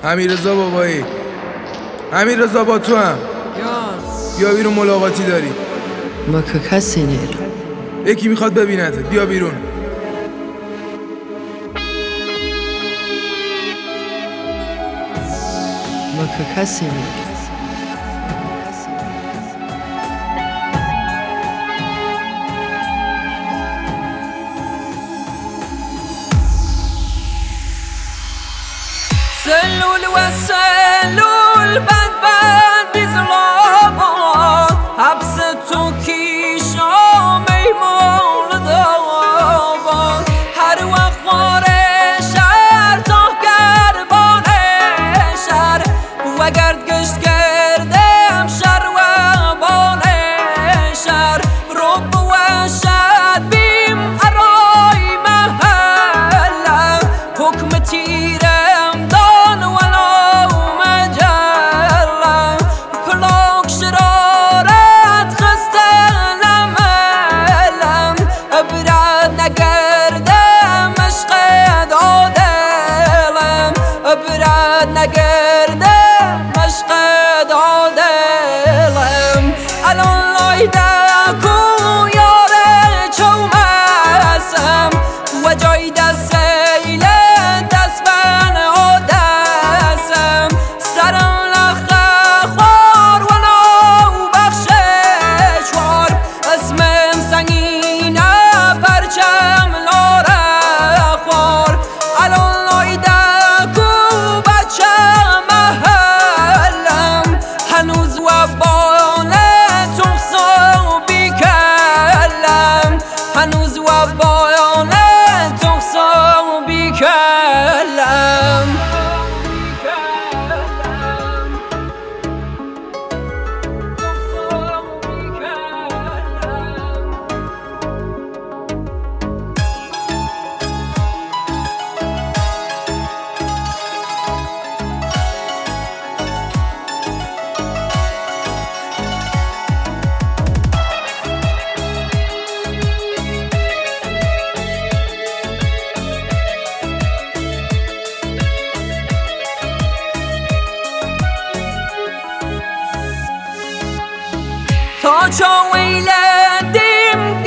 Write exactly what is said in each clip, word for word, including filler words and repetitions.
امیررضا بابایی، امیررضا با تو هم بیا بیرون، ملاقاتی داری. ما که کسی نیرم، یکی میخواد ببینته، بیا بیرون. ما که کسی نیرم. سلول و سلول بند بند بیزلابان حبس تو کیشا میمون دابان هر وقت واره شهر تا گربان شهر و گرد گشت گردم شهر و بان شهر رب و شهر بیم ارای محل حکم تیره هنوز و بایانه تخصا بیکلم تا چو ویلدیم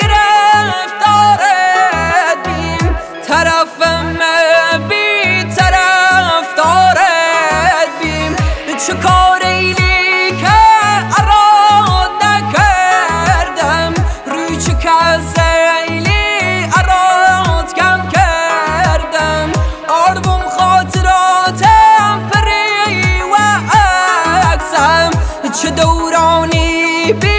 گرفتارت بیم طرفم بی طرف دارد بیم چه کار ایلی که اراد نکردم روی چه کس ایلی اراد کم کردم آروم خاطراتم پری و عکسم چه دورانی بی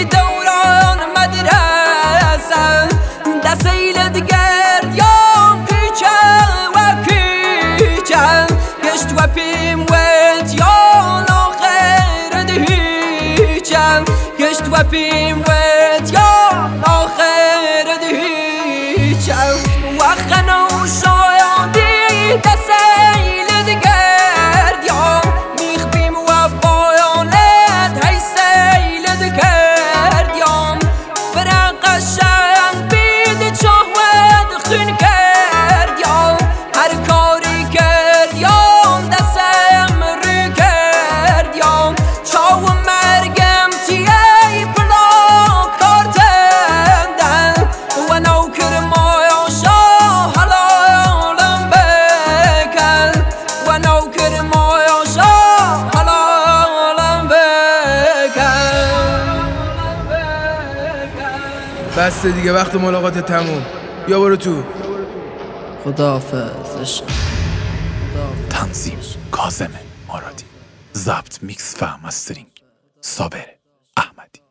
و پیم ویت یا آخر دهیچم گشت و پیم ویت یا آخر دهیچم و خنو شایدی دسیل دگرد یا میخ بیم و بایانت هی سیل دگرد یا فرق شن بید چاهود خون کرد یا هر کاری کرد یا بس دیگه، وقت ملاقات تموم. بیا برو تو. خداحافظ عشق. تنظیم کاظم مرادی، ضبط میکس و مسترینگ صابر احمدی.